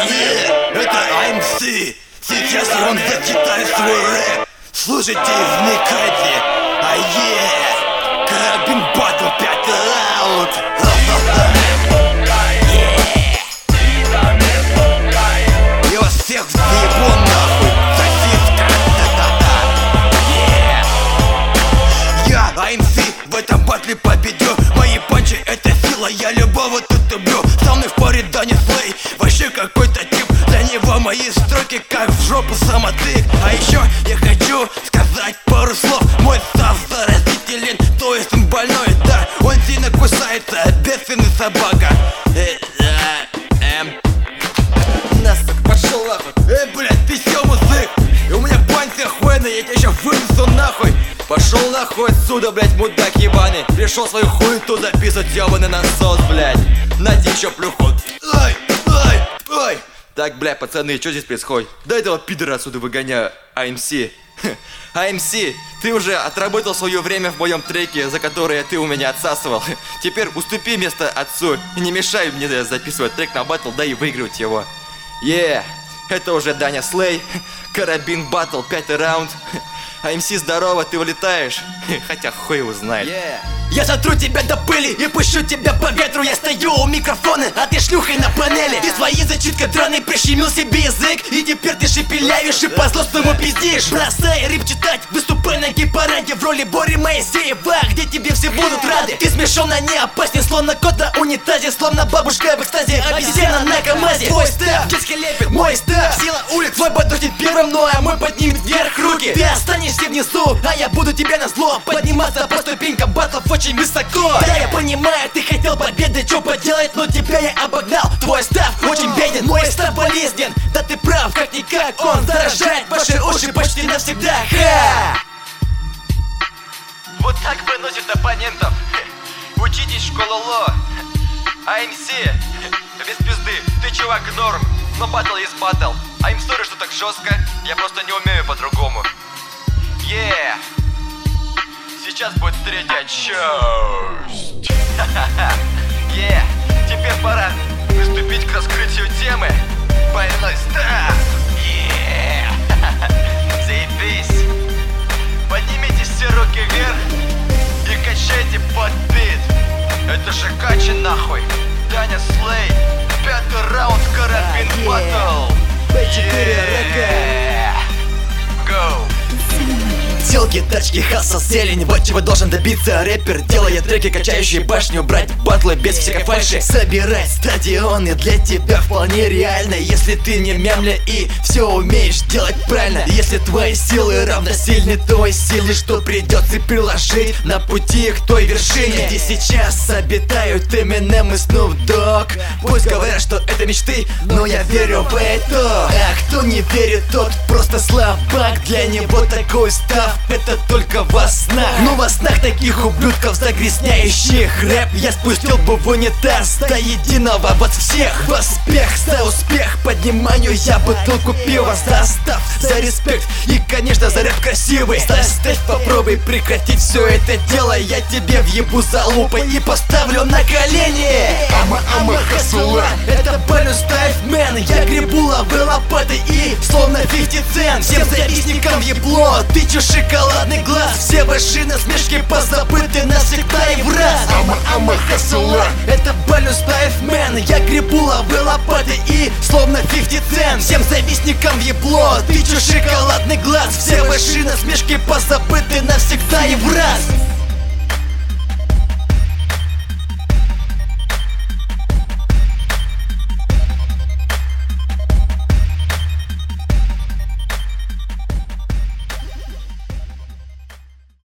Это AMC. Сейчас он зачитает свой рэп. Слушайте и вникайте. Карабин батл, 5-й раунд. Я вас всех заебу нахуй, сосиска. Я AMC в этом батле победю. Мои панчи это сила, я любого тут убью. Со мной в паре Даня Слей, вообще какой-то тип. Для него мои строки как в жопу самотык. А еще я хочу сказать пару слов. Мой став заразителен, то есть он больной, да. Он сильно кусается, бедственный собака. Насок, пошел нахуй. Блядь, ты сё, музык? У меня панцирь охуенный, я тебя еще вынесу нахуй. Пошел нахуй отсюда, блядь, мудак ебаный. Пришел свою хуету записывать, ебаный насос, блядь. Нате еще плюху. Ай. Так, бля, пацаны, что здесь происходит? Да этого пидора отсюда выгоняю, AMC. AMC, ты уже отработал свое время в моем треке, за которое ты у меня отсасывал. Теперь уступи место отцу и не мешай мне записывать трек на батл, да и выигрывать его. Это уже Даня Слей, Карабин батл, 5-й раунд. AMC, здорово, ты улетаешь? Хотя хуй его знает. Я сотру тебя до пыли и пущу тебя по ветру. Я стою у микрофона, а ты шлюхой на панели. Ты своей зачиткой драной прищемил себе язык, и теперь ты шепелявишь и по-злостному пиздишь. Бросай рэп читать, выступай на гей-параде в роли Бори Моисеева, где тебе все будут рады. Ты смешон, а не опаснее, словно кот на унитазе, словно бабушка в экстазе, обезьяна на КамАЗе. Твой став, детский лепет, мой став, сила улиц. Твой подушнит первым, ну а мой поднимет вверх руки. Ты останешься внизу, а я буду тебя назло подниматься по ступенькам батлов очень высоко. Да, я понимаю, ты хотел победы, что поделать, но тебя я обогнал. Твой став очень беден, мой став болезнен. Да ты прав, как-никак он заражает ваши уши почти навсегда. Вот так выносит оппонентов. Учитесь школу Ло. AMC, без пизды, ты чувак норм, но батл есть батл. I'm sorry, что так жестко, я просто не умею по-другому. Сейчас будет третья часть. Теперь пора приступить к раскрытию темы. Больной став. Заебись. Поднимите все руки вверх и качайте под бит. Это же кача нахуй. Даня Слей, 5-й раунд, Карабин батл. Go. Телки, тачки, хасл, зелень. Вот чего должен добиться рэпер, делая треки, качающие башню. Брать батлы без всякой фальши. Собирать стадионы для тебя вполне реально, если ты не мямля и все умеешь делать правильно. Если твои силы равносильны той силе, что придется приложить на пути к той вершине, где сейчас обитают Eminem и Snoop Dogg. Пусть говорят, что это мечты, но я верю в это. А кто не верит, тот просто слабак. Для него такой став это только во снах. Но во снах таких ублюдков, загрязняющих рэп, я спустил бы в унитаз до единого вас всех. В успех за успех, поднимаю я бутылку пива. За став, за респект и, конечно, за рэп красивый. Заставь, попробуй прекратить все это дело. Я тебе въебу за лупой и поставлю на колени. Ама хасула, это Bonus Type Man. Я гребу лавы лопатой и словно 50 Cent. Всем завистникам ебло, ты чё шоколадный глаз. Все ваши насмешки позабыты навсегда и в раз. Ама хасула, это Bonus Type Man. Я гребу лавы лопатой и словно 50 Cent. Всем завистникам ебло, ты чё шоколадный глаз. Все ваши насмешки позабыты навсегда и в раз.